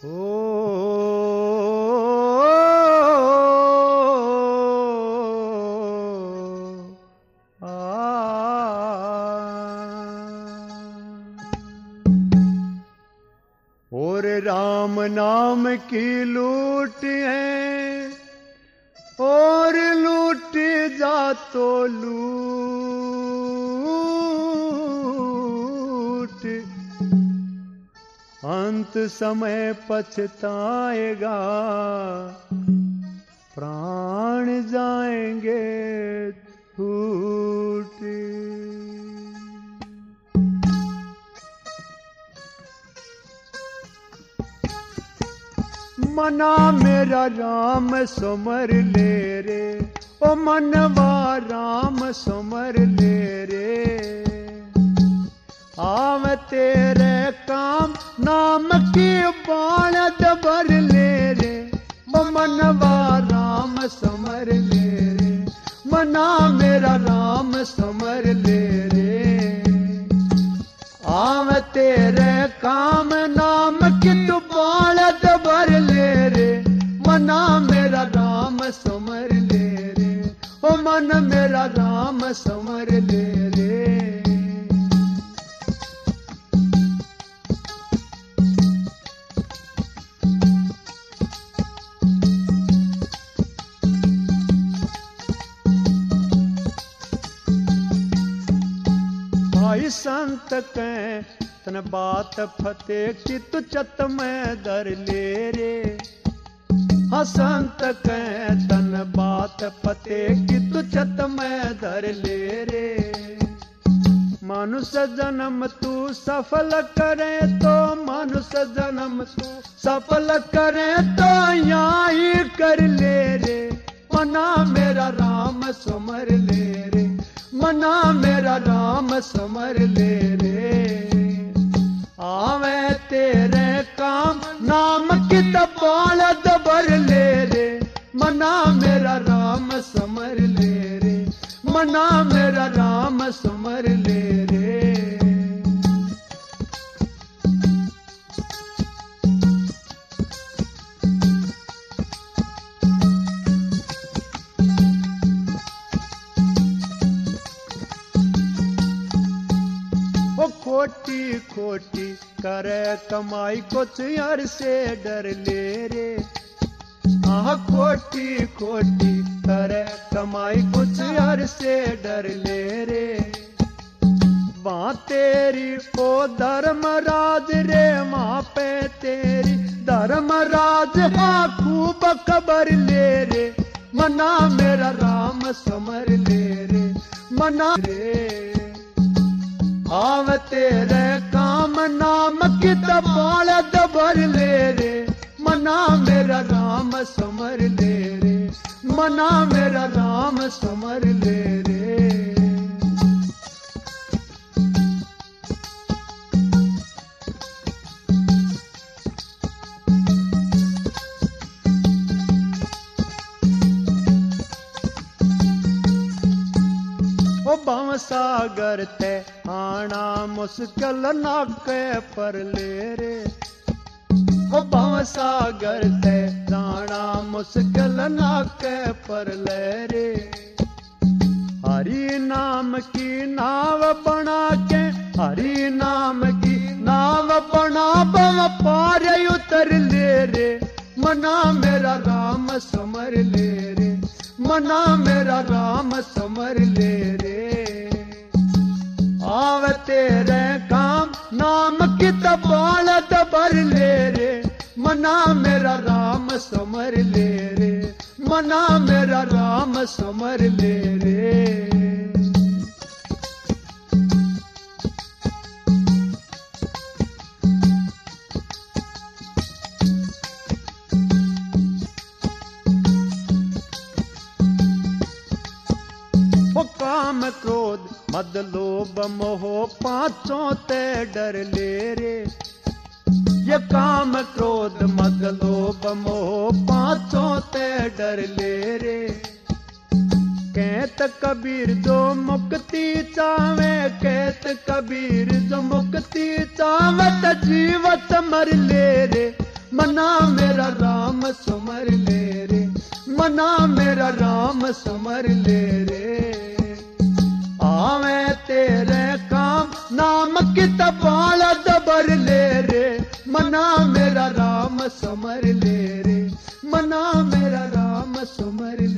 और राम नाम की लूट है, और लूट जा तो लूट, अंत समय पछताएगा, प्राण जाएंगे छूट। मना मेरा राम सुमर ले रे, ओ मनवा राम सुमर ले रे, आव तेरे काम नाम की बाणत भर ले रे, ओ मनवा राम सुमर ले रे, मना मेरा राम सुमर ले रे, आव तेरे काम नाम की तू बाणत भर ले रे, मना मेरा राम सुमर ले रे, ओ मन मेरा राम सुमर ले रे। भाई संत के तन बात फतेह की तू चत में दर ले रे, हाँ संत के तन बात फतेह की तू चत में दर ले रे, मनुष्य जन्म तू सफल करे तो, मनुष्य जन्म तू सफल करे तो यहाँ ही कर ले रे, मना मेरा राम सुमर ले रे, मना मेरा राम सुमर ले रे, आवे तेरे काम नाम की बाणत भर ले रे, मना मेरा राम सुमर ले रे, मना मेरा राम सुमर ले रे। खोटी खोटी करे कमाई कुछ यार से डर ले रे, आह खोटी खोटी करे कमाई कुछ यार से डर ले रे, वहाँ तेरी ओ धर्मराज रे, वहाँ पे तेरी धर्मराज, हाँ खूब खबर ले रे, मना मेरा राम सुमर ले रे, मना रे, आव तेरे काम नाम की बाणत भर ले रे, मना मेरा राम सुमर ले रे, मना मेरा राम सुमर ले रे। भव सागर ते आना मुश्किल नाके पर ले रे, ओ भव सागर ते आना मुश्किल नाके पर ले रे, हरि नाम की नाव बना के, हरि नाम की नाव बना भव पार उतर ले रे, मना मेरा राम सुमर ले रे, मना मेरा राम सुमर ले रे, आव तेरे काम नाम की बाणत भर ले रे, मना मेरा राम सुमर ले रे, मना मेरा राम सुमर ले रे। काम क्रोध मद लोभ मोह पांचों ते डर ले रे, ये काम क्रोध मद लोभ मोह पांचों ते डर ले रे, कहत कबीर जो मुक्ति चावे, कहत कबीर जो मुक्ति चावे, जीवत मर ले रे, मना मेरा राम समर ले रे, मना मेरा राम समर ले रे। आवे तेरे काम नाम की तपाल दबर ले रे, मना मेरा राम समर ले रे, मना मेरा राम समर